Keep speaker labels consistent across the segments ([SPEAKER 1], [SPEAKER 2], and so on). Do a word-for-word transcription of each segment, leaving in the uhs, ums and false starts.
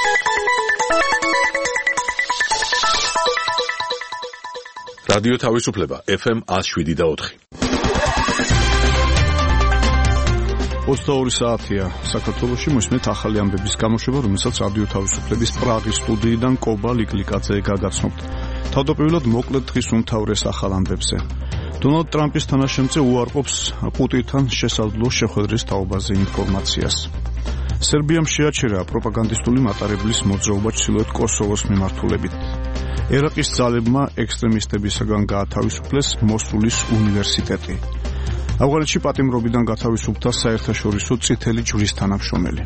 [SPEAKER 1] რადიო თავისუფლება ეფ ემ one oh seven და four.
[SPEAKER 2] ოცდაორი საათია საქართველოში მოსმენთ ახალი ამბების გამოშვება, რომელსაც რადიო თავისუფლების პრაღის სტუდიიდან კობა ლიკლიკაძე გაგაცნობთ. თავდაპირველად მოკლედ დღის უმთავრეს ახალ ამბებზე. დონალდ ტრამპის თანაშემწე უარყოფს პუტინთან შესაძლო შეხვედრის თაობაზე ინფორმაციას. სერბიამ შეაჩერა პროპაგანდისტული მატარებლის მოძრაობა ჩრდილოეთ კოსოვოს მიმართულებით. ერაყის ძალებმა ექსტრემისტებისაგან გაათავისუფლეს მოსულის უნივერსიტეტი. ავღანეთში პატიმრობიდან გათავისუფლდა საერთაშორისო წითელი ჯვრის თანამშრომელი.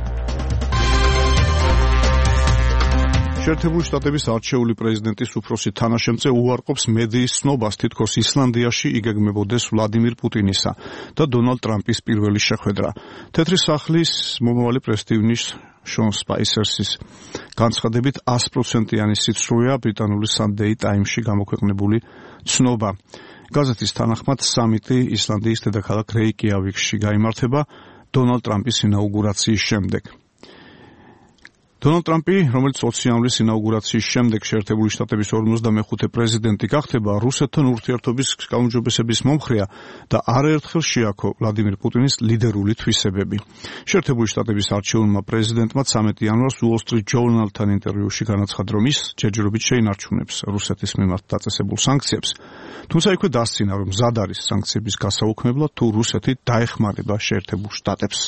[SPEAKER 2] შეერთებული შტატების არჩეული პრეზიდენტის უფროსი თანაშემწე უარყოფს მედიის ცნობას, თითქოს ისლანდიაში იგეგმებოდეს ვლადიმირ პუტინისა და დონალდ ტრამპის პირველი შეხვედრა. თეთრი სახლის მომავალი პრესტივნის შონ სპაისერსის განცხადებით one hundred percent-იანი სიცრუეა ბრიტანული Sunday Times-ში გამოქვეყნებული ცნობა. გაზეთის თანახმად სამიტი ისლანდიის დედაქალაქ რეიკიავიკში გაიმართება დონალდ ტრამპის ინაუგურაციის შემდეგ. დონალდ ტრამპი, რომელიც ოციანვლის ინაუგურაციის შემდეგ შეერთებული შტატების ორმოცდამეხუთე პრეზიდენტი გახდება, რუსეთთან ურთიერთობის გაუმჯობესების მომხრეა და არაერთხელ შეაქო ვლადიმირ პუტინის ლიდერული თვისებები. შეერთებული შტატების არჩეულმა პრეზიდენტმა ცამეტი იანვარს Wall Street Journal-თან ინტერვიუში განაცხადა, რომ ის ჯერჯერობით შეინარჩუნებს რუსეთის მიმართ დაწესებულ სანქციებს. თუმცა იქვე დასცინა, რომ მზად არის სანქციების გასაუქმებლად, თუ რუსეთი დაეხმარება შეერთებულ შტატებს.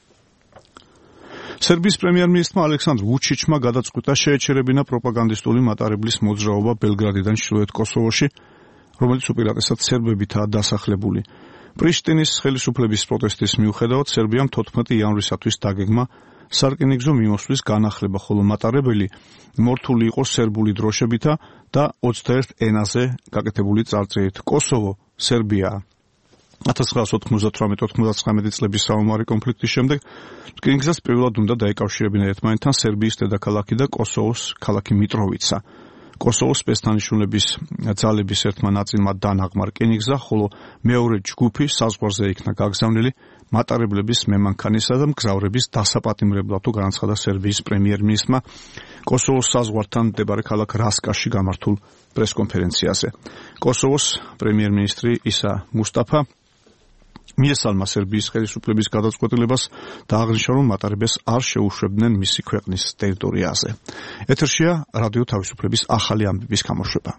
[SPEAKER 2] სერბიის პრემიერ-მინისტრმა ალექსანდრ ვუჩიჩმა გადაწყვიტა შეეჩერებინა პროპაგანდისტული მატარებლის მოძრაობა ბელგრადიდან ჩრდილოეთ კოსოვოში, რომელიც უპირატესად სერბებითაა დასახლებული. პრიშტინის ხელისუფლების პროტესტის მიუხედავად სერბიამ თოთხმეტი იანვრისათვის დაგეგმა სარკინიგზო მიმოსვლის განახლება, ხოლო მატარებელი მორთული იყო სერბული დროშებითა და ოცდაერთ ენაზე გაკეთებული წარწერით. კოსოვო სერბიაა. one thousand nine hundred ოთხმოცდათვრამეტი ოცდათხმეტი წლების საომარი კონფლიქტის შემდეგ რკინიგზას პირველად უნდა დაეკავშირებინა ერთმანეთთან სერბიის დედაქალაქი და კოსოვოს ქალაქი მიტროვიცა. კოსოვოს სპეცთანიშნულების ძალების ერთმა ნაწილმა დანაღმა რკინიგზა, ხოლო მეორე ჯგუფი საზღვარზე იქნა გაგზავნილი მატარებლების მემანქანისა და მგზავრების დასაპატიმრებლად, თუ განაცხადა სერბიის პრემიერ-მინისტრმა კოსოვოს საზღვართან მდებარე ქალაქ რასკაში გამართულ პრესკონფერენციაზე. კოსოვოს პრემიერ-მინისტრი ისა მუსტაფა მიესალმა სერბიის ხელისუფლების გადაწყვეტილებას და აღნიშნა, რომ მატარებელს არ შეუშვებდნენ მისი ქვეყნის ტერიტორიაზე. ეთერშია რადიო თავისუფლების ახალი ამბების გამოშვება.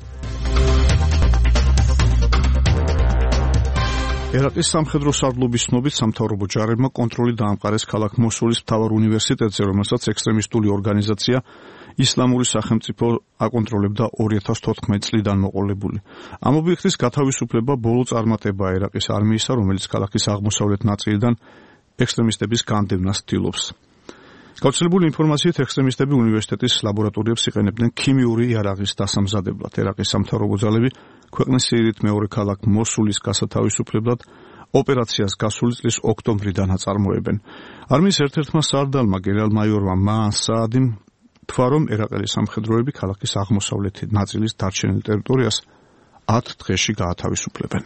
[SPEAKER 2] ერაყის სამხედრო სარდლობის ცნობით სამთავრობო ჯარებმა კონტროლი დაამყარეს ქალაქ მოსულის მთავარ უნივერსიტეტზე, რომელსაც ექსტრემისტული ორგანიზაცია ისლამური სახელმწიფო აკონტროლებდა ორი ათას თოთხმეტი წლიდან მოყოლებული. ამ ობიექტის გათავისუფლება ბოლო წარმატებაა ერაყის არმიისა, რომელიც ქალაქის აღმოსავლეთ ნაწილიდან ექსტრემისტების განდევნას ცდილობს. გავრცელებული ინფორმაციით ექსტრემისტები უნივერსიტეტის ლაბორატორიებს იყენებდნენ ქიმიური იარაღის დასამზადებლად. ერაყის სამთავრობო ძალები ქვეყნის სიირით მეორე ქალაქ მოსულის გასათავისუფლებლად ოპერაციას გასული წლის ოქტომბრიდან აწარმოებენ. არმიის ერთ-ერთმა სარდალმა გენერალ-მაიორმა მაან საადიმ თქვა, რომ ერაყელი სამხედროები ქალაქის აღმოსავლეთი ნაწილის დარჩენილ ტერიტორიას ათ დღეში გაათავისუფლებენ.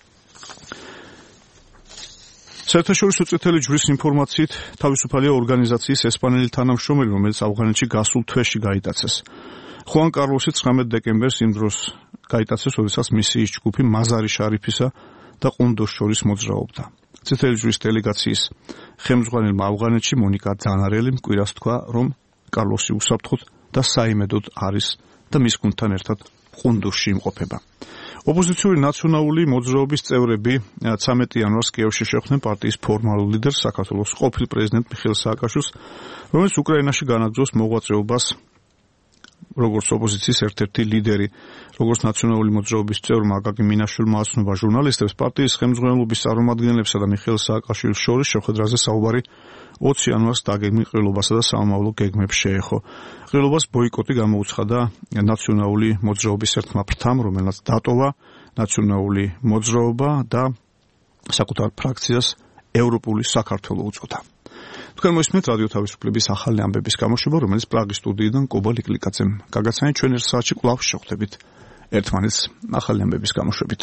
[SPEAKER 2] საერთაშორისო წითელი ჯვრის ინფორმაციით თავისუფალია ორგანიზაციის ესპანელი თანამშრომელი, რომელიც ავღანეთში გასულ თვეში გაიტაცეს. ხუან კარლოსი ცხრამეტ დეკემბერს იმ დროს გაიტაცეს, როდესაც მისიის ჯგუფი მაზარი შარიფისა და ყუნდოს შორის მოძრაობდა. წითელი ჯვრის დელეგაციის ხელმძღვანელმა ავღანეთში მონიკა ძანარელი მკვირას თქვა, რომ კარლოსი უსაფრთხოდ და საიმედოდ არის და მის გუნდთან ერთად ყუნდუსში იმყოფება. ოპოზიციური ნაციონალური მოძრაობის წევრები ცამეტი იანვარს კიევში შეხვდნენ პარტიის ფორმალურ ლიდერს, საქართველოს ყოფილ პრეზიდენტ მიხეილ სააკაშვილს, რომელიც უკრაინაში განაგრძობს მოღვაწეობას როგორც ოპოზიციის ერთ-ერთი ლიდერი. როგორც ნაციონალური მოძრაობის წევრმა აკაკი მინაშვილმა აცნობა ჟურნალისტებს, პარტიის ხელმძღვანელობის წარმომადგენლებსა და მიხეილ სააკაშვილის შორის შეხვედრაზე საუბარი ოცი იანვარს დაგეგმილ ყრილობასა და სამომავლო გეგმებს შეეხო. ყრილობას ბოიკოტი გამოუცხადა ნაციონალური მოძრაობის ერთმა ფრთამ, რომელსაც დატოვა ნაციონალური მოძრაობა და საკუთარ ფრაქციას ევროპული საქართველო უწოდა. თქვენ მოისმენთ რადიო თავისუფლების ახალი ამბების გამოშვება, რომელიც პრაღის სტუდიიდან კობა ლიკლიკაძემ გაგაცანეთ. ჩვენ ერთ საათში კვლავ შევხვდებით ერთმანეთს ახალი ამბების გამოშვებით.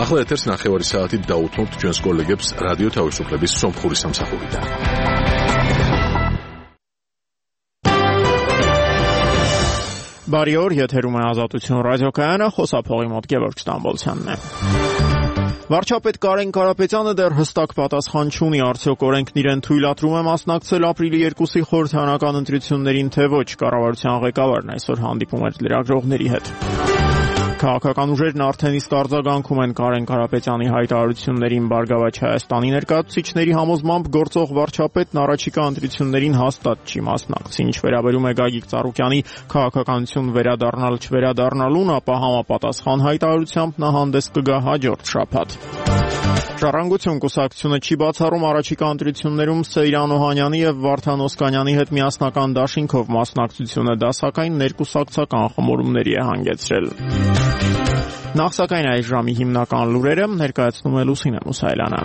[SPEAKER 1] ახლა ეთერს ნახევარი საათით დაუთმობთ ჩვენს კოლეგებს რადიო თავისუფლების სომხური სამსახურიდან.
[SPEAKER 3] Բարի օր, եթերում է Ազատություն ռադիոկայանը, խոսափողի մոտ Գևորգ Ստամբոլցյանն է։ Վարչապետ Կարեն Կարապետյանը դեռ հստակ պատասխան չունի, արդյոք օրենքն իրեն թույլատրում է մասնակցել ապրիլի երկուսի խորհրդարանական ընտրություններին, թե ոչ, կառավարության ղեկավարն այսօր հանդիպում էր լրագրողների հետ։ Քաղաքական ուժերն արդեն իսկ արձագանքում են Կարեն Կարապետյանի հայտարարություններին. Բարգավաճ Հայաստանի ներկայացուցիչների համոզմամբ գործող վարչապետն առաջիկա ընտրություններին հաստատ չի մասնակցի. Ինչ վերաբերում է Գագիկ Ծառուկյանի քաղաքականություն վերադառնալ չվերադառնալուն, ապա համապատասխան հայտարարությամբ նա հանդես կգա հաջորդ շաբաթ։ Ժառանգություն կուսակցությունը չի բացառում առաջիկա ընտրություններում Սեյրան Օհանյանի եւ Վարդան Օսկանյանի հետ միասնական դաշինքով մասնակցությունը, դա սակայն ներկուսակցական խմորումների է հանգեցրել։ Նախ սակայն այս ժամի հիմնական լուրերը ներկայացնում է Լուսինե Մուսայելյանը։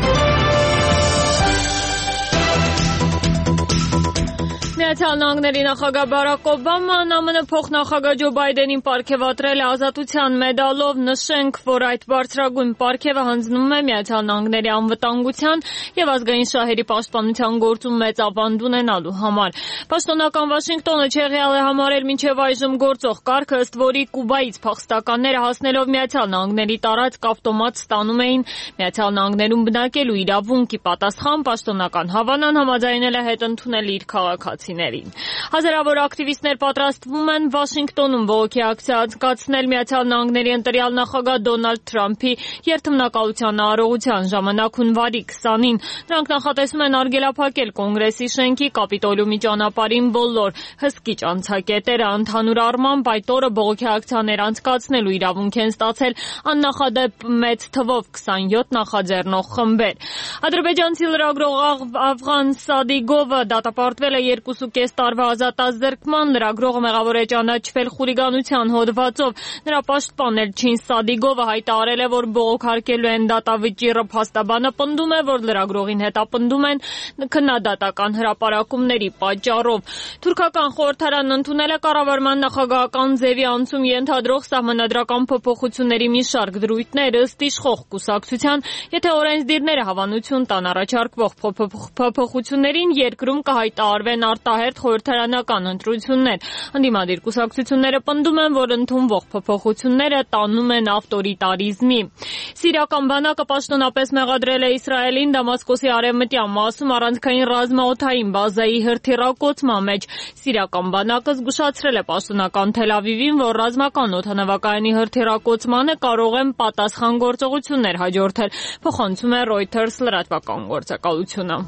[SPEAKER 4] Միացյալ Նահանգների նախագահ Բարակ Օբաման ԱՄՆ փոխնախագահ Ջո Բայդենին պարգևատրել է ազատության մեդալով, նշենք, որ այդ բարձրագույն պարգևը հանձնվում է Միացյալ Նահանգների անվտանգության եւ ազգային շահերի պաշտպանության գործում մեծ ավանդ ունենալու համար։ Պաշտոնական Վաշինգտոնը չեղյալ է համարել մինչև այժմ գործող կարգը, ըստ որի Կուբայից փախստականները հասնելով Միացյալ Նահանգների տարածք ավտոմատ ստանում էին Միացյալ Նահանգներում բնակելու իրավունքի պատասխան, պաշտոնական Հավանան համաձայնել է հետ ընդունել իր քաղաքացիներին։ Հազարավոր ակտիվիստներ պատրաստվում են Վաշինգտոնում բողոքի ակցիա անցկացնել Միացյալ Նահանգների ընտրյալ նախագահ Դոնալդ Թրամփի երթմնակալության արարողության ժամանակ հունվարի քսանին։ Նրանք նախատեսում են արգելափակել Կոնգրեսի շենքի Կապիտոլիումի ճանապարհին բոլոր հսկիչ անցակետերը։ Ընդհանուր առմամբ այդ օրը բողոքի ակցիաներ անցկացնելու իրավունք են ստացել աննախադեպ մեծ թվով քսանյոթ նախաձեռնող խմբեր։ Ադրբեջանցի լրագրող Աֆղան Սադիգովը դատապարտվել է երկու ու կես տարվա ազատազրկման, լրագրողը մեղավոր է ճանաչվել խուլիգանության հոդվածով։ Նրա պաշտպան Էլչին Սադիգովը հայտարարել է, որ բողոքարկելու են դատավճիռը, փաստաբանը պնդում է, որ լրագրողին հետապնդում են քննադատական հրապարակումների պատճառով։ Թուրքական խորհրդարանն ընդունել է կառավարման նախագահական ձևի անցում ենթադրող սահմանադրական փոփոխությունների մի շարք դրույթներ, ըստ իշխող կուսակցության, եթե օրենսդիրները հավանություն տան առաջարկվող փոփոխություններին, երկրում կհայտարարվեն արտահերթ խորհրդարանական ընտրություններ։ Ընդդիմադիր կուսակցությունները պնդում են, որ ընդունվող փոփոխությունները տանում են ավտորիտարիզմի։ Սիրիական բանակը պաշտոնապես մեղադրել է Իսրայելին Դամասկոսի արևմտյան մասում առանցքային ռազմաօդային բազայի հրթիռակոծման մեջ։ Սիրիական բանակը զգուշացրել է պաշտոնական Թել Ավիվին, որ ռազմական օդանավակայանի հրթիռակոծմանը կարող են պատասխան գործողություններ հաջորդել, փոխանցում է Reuters լրատվական գործակալությունը։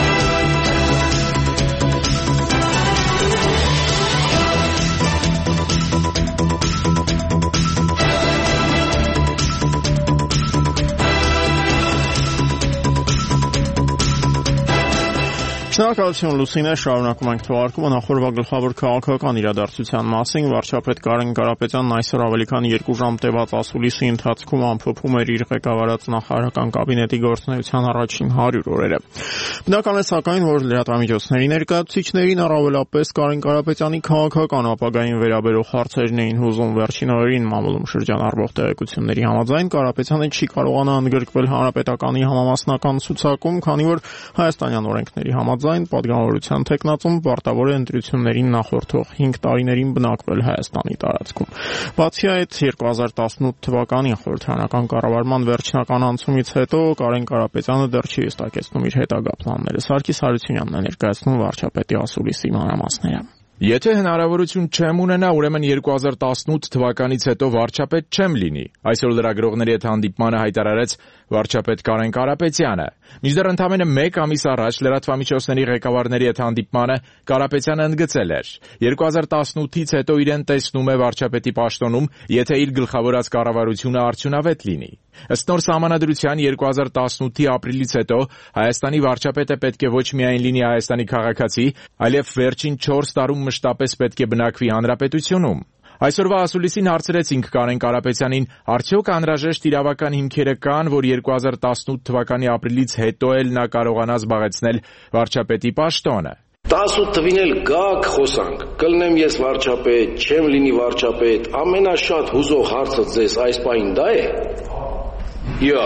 [SPEAKER 3] Շնորհակալություն Լուսինե, շարունակում ենք թողարկումը նախորդ գլխավոր քաղաքական իրադարձության մասին։ Վարչապետ Կարեն Կարապետյանն այսօր ավելի քան երկու ժամ տևած ասուլիսի ընթացքում ամփոփում էր իր ղեկավարած նախարարական կաբինետի գործունեության առաջին հարյուր օրերը։ Բնական է սակայն, որ լրատվամիջոցների ներկայացուցիչներին, առավելապես Կարեն Կարապետյանի քաղաքական ապագային վերաբերող հարցերն էին հուզում։ Վերջին օրերին մամուլում շրջանառվող տեղեկությունների համաձայն Կարապետյանը չի կարողանա ընդգրկվել հանրապետականի համամասնական ցուցակում, քանի որ հայաստանյան օրենքների համաձայն պատգամավորության թեկնածուն պարտավոր է ընտրություններին նախորդող հինգ տարիներին բնակվել Հայաստանի տարածքում։ Բացի այդ, երկու հազար տասնութ թվականի խորհրդարանական կառավարման վերջնական անցումից հետո Կարեն Կարապետյանը դեռ չի հստակեցնում իր հետագա պլանները։ Սարգիս Հարությունյանն է ներկայացնում վարչապետի ասուլիսի մանրամասները։
[SPEAKER 5] Եթե հնարավորություն չեմ ունենա, ուրեմն երկու հազար տասնութ թվականից հետո վարչապետ չեմ լինի։ Այսօր լրագրողների հետ հանդիպմանը հայտարարեց վարչապետ Կարեն Կարապետյանը։ Մինչդեռ ընդամենը մեկ ամիս առաջ լրատվամիջոցների ղեկավարների հետ հանդիպմանը Կարապետյանը ընդգծել էր. երկու հազար տասնութից հետո իրեն տեսնում է վարչապետի պաշտոնում, եթե իր գլխավորած կառավարությունը արդյունավետ լինի։ Ըստ նոր սահմանադրության երկու հազար տասնութի ապրիլից հետո Հայաստանի վարչապետը պետք է ոչ միայն լինի Հայաստանի քաղաքացի, այլև վերջին չորս տարում մշտապես պետք է բնակվի հանրապետությունում։ Այսօրվա ասուլիսին հարցրեցինք Կարեն Կարապետյանին, արդյոք անհրաժեշտ իրավական հիմքերը կան, որ երկու հազար տասնութ թվականի ապրիլից հետո էլ նա կարողանա զբաղեցնել վարչապետի պաշտոնը։
[SPEAKER 6] տասնութ թվին էլ գաք խոսանք, կլնեմ ես վարչապետ, չեմ լինի վարչապետ, ամենաշատ հուզող հարցը ձեզ այս պահին դա է։ Յա։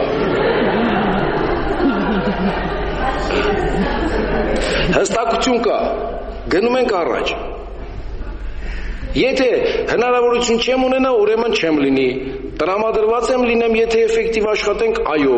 [SPEAKER 6] Հստակություն կա, գնում ենք առաջ։ Եթե հնարավորություն չեմ ունենա, ուրեմն չեմ լինի։ Տրամադրված եմ լինեմ, եթե էֆեկտիվ աշխատենք, այո։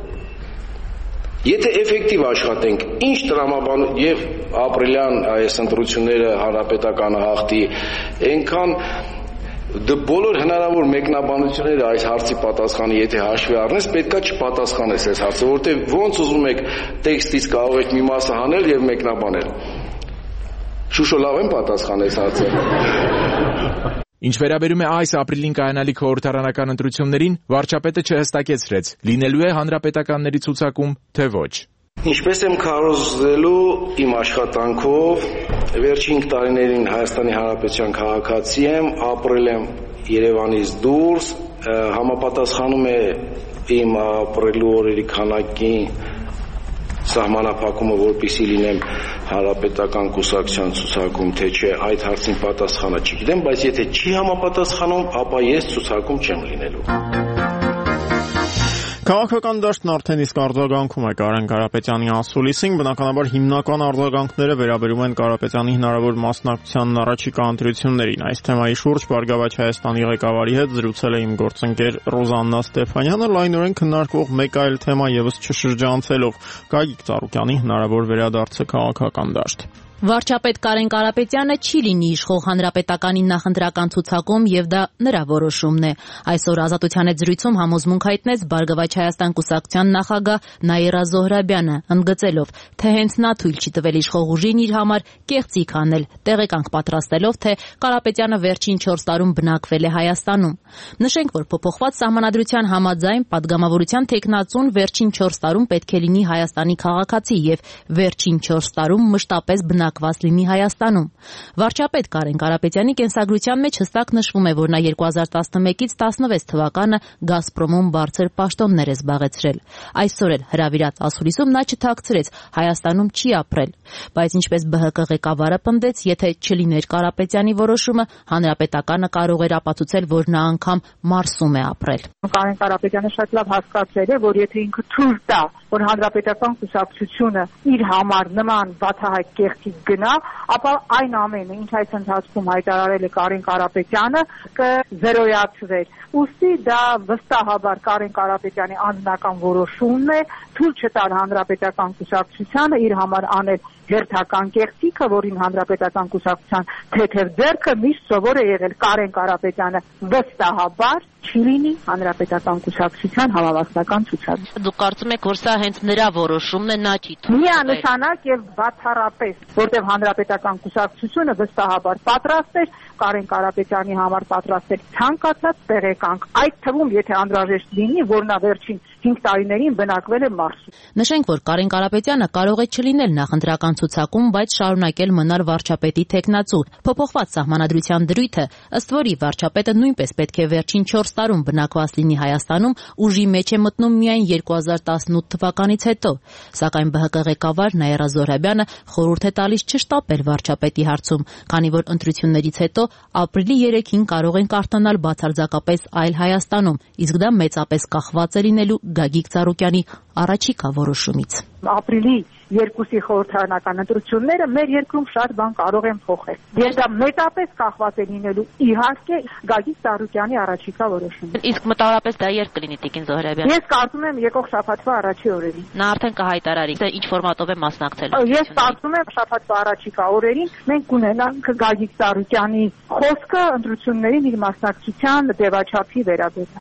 [SPEAKER 6] Եթե էֆեկտիվ աշխատենք, ինչ տրամաբան եւ ապրիլյան այս ընտրությունները հանրապետականը հաղթի, այնքան բոլոր հնարավոր մեկնաբանությունները այս հարցի պատասխանը եթե հաշվի առնես, պետքա չպատասխանես այս հարցը, որովհետեւ ոնց ուզում եք տեքստից կարող եք մի մասը հանել եւ մեկնաբանել։ Շուշո լավ եմ պատասխանես հարցը։
[SPEAKER 5] Ինչ վերաբերում է այս ապրիլին կայանալիք խորհրդարանական ընտրություններին, վարչապետը չհստակեցրեց, լինելու է հանրապետականների ցուցակում, թե ոչ։
[SPEAKER 6] Ինչպես եմ քարոզելու իմ աշխատանքով, վերջին տարիներին Հայաստանի Հանրապետության քաղաքացի եմ, ապրել եմ Երևանից դուրս, համապատասխանում է իմ ապրելու օրերի քանակին սահմանափակումը, որպեսզի լինեմ հանրապետական կուսակցության ցուցակում, թե չէ, այդ հարցին պատասխանը չգիտեմ, բայց եթե չի համապատասխանում, ապա ես ցուցակում չեմ լինելու։
[SPEAKER 3] Քաղաքական դաշտն արդեն իսկ արձագանքում է Կարեն Կարապետյանի ասուլիսին, բնականաբար հիմնական արձագանքները վերաբերում են Կարապետյանի հնարավոր մասնակցությանն առաջիկա ընտրություններին։ Այս թեմայի շուրջ Բարգավաճ Հայաստանի ղեկավարի հետ զրուցել է իմ գործընկեր Ռոզաննա Ստեփանյանը, լայնորեն քննարկող մեկ այլ թեմա եւս չշրջանցելով՝ Գագիկ Ծառուկյանի հնարավոր վերադարձը քաղաքական դաշտ։
[SPEAKER 7] Վարչապետ Կարեն Կարապետյանը չի լինի իշխող հանրապետականի նախընտրական ցուցակում եւ դա նրա որոշումն է։ Այսօր Ազատության հետ զրույցում համոզմունք հայտնեց Բարգավաճ Հայաստան կուսակցության նախագահ Նաիրա Զոհրաբյանը, ընդգծելով, թե հենց նա թույլ չի տվել իշխող ուժին իր համար կեղծիք անել, տեղեկանք պատրաստելով, թե Կարապետյանը վերջին չորս տարում բնակվել է Հայաստանում։ Նշենք, որ փոփոխված սահմանադրության համաձայն падգամավորության տեխնացուն վերջին չորս տարում պետք է լինի Հայաստանի քաղաքացի եւ վերջին չորս տարում մշտապես բնակված լինի Հայաստանում։ Վարչապետ Կարեն Կարապետյանի կենսագրության մեջ հստակ նշվում է, որ նա երկու հազար տասնմեկից տասնվեց թվականը Գազպրոմում բարձր պաշտոններ է զբաղեցրել։ Այսօր էլ հրավիրած ասուլիսում նա չթաքցրեց Հայաստանում չի ապրել, բայց ինչպես Բ Հ Կ ղեկավարը պնդեց, եթե չլիներ Կարապետյանի որոշումը, հանրապետականը կարող էր ապացուցել, որ նա անգամ Մարսում է ապրել։
[SPEAKER 8] Կարեն Կարապետյանը շատ լավ հասկացել է, որ եթե ինքը թույլ տա, որ հանրապետական կուսակցությունը իր համար նման վաթահայտ կեղծիք գնա, ապա այն ամենը, ինչ այս ընթացքում հայտարարել է Կարեն Կարապետյանը, կզերոյացվեր։ Ուստի դա վստահաբար Կարեն Կարապետյանի անձնական որոշումն է, թույլ չտալ հանրապետական կուսակցությանը իր համար անել հերթական կեղծիքը, որին հանրապետական կուսակցության թեթև ձեռքը միշտ սովոր է եղել Կարեն Կարապետյանը վստահաբար չի լինի հանրապետական կուսակցության համավարակական ցուցակ։
[SPEAKER 7] Դուք կարծում եք, որ սա հենց նրա որոշումն է, նա չի թույլ։
[SPEAKER 8] Միանշանակ եւ բացառապես, որտեղ հանրապետական կուսակցությունը վստահաբար պատրաստ էր Կարեն Կարապետյանի համար պատրաստել ցանկացած տեղեկանք, այդ թվում եթե անհրաժեշտ լինի, որ նա վերջին հինգ տարիներին բնակվել է Մարսում։
[SPEAKER 7] Նշենք, որ Կարեն Կարապետյանը կարող է չլինել նախընտրական ցուցակում, բայց շարունակել մնալ վարչապետի տեխնացու։ Փոփոխված սահմանադրության դրույթը, ըստ որի վարչապետը նույնպես պետք է վերջին չորս տարում բնակված լինի Հայաստանում, ուժի մեջ է մտնում միայն երկու հազար տասնութ թվականից հետո։ Սակայն Բ Հ Կ ղեկավար Նաիրա Զոհրաբյանը խորհուրդ է տալիս չշտապել վարչապետի հարցում, քանի որ ընտրություններից հետո ապրիլի երեքին կարող են կարդանալ բացարձակապես այլ Հայաստանում, իսկ դա մեծապես կախված է լինելու Գագիկ Ծառուկյանի առաջիկա որոշումից։
[SPEAKER 8] Ապրիլի երկուսի խորհրդարանական ընտրությունները մեր երկրում շատ բան կարող են փոխել։ Եվ դա մեծապես կախված է լինելու իհարկե Գագիկ Ծառուկյանի առաջիկա որոշումից։
[SPEAKER 7] Իսկ մտավորապես դա երբ կլինի Տիկին Զոհրաբյան։
[SPEAKER 8] Ես կարծում եմ եկող շաբաթվա առաջի օրերին։
[SPEAKER 7] Նա արդեն կհայտարարի, թե ինչ ֆորմատով է մասնակցելու։
[SPEAKER 8] Ես կարծում եմ շաբաթվա առաջիկա օրերին մենք կունենանք Գագիկ Ծառուկյանի խոսքը ընտրություններին իր մասնակցության ձևաչափի վերաբերյալ։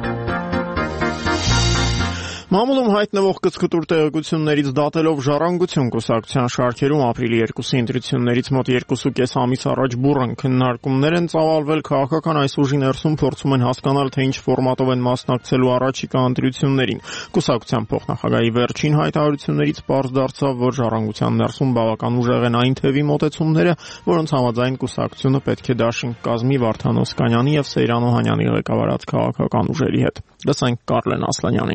[SPEAKER 3] Մամուլում հայտնվող կցկտուր տեղեկություններից դատելով Ժառանգություն կուսակցության շարքերում ապրիլի երկուսի ընտրություններից մոտ երկուսուկես ամիս առաջ բուռն քննարկումներ են ծավալվել, քաղաքական այս ուժի ներսում փորձում են հասկանալ, թե ինչ ֆորմատով են մասնակցելու առաջիկա ընտրություններին։ Կուսակցության փոխնախագահի վերջին հայտարարություններից պարզ դարձավ, որ Ժառանգության ներսում բավական ուժեղ են այն թևի մոտեցումները, որոնց համաձայն կուսակցությունը պետք է դաշինք կազմի Վարդան Օսկանյանի եւ Սեյրան Օհանյանի ղեկավարած քաղաքական ուժերի հետ։ Լսենք Կարլեն Ասլանյանին։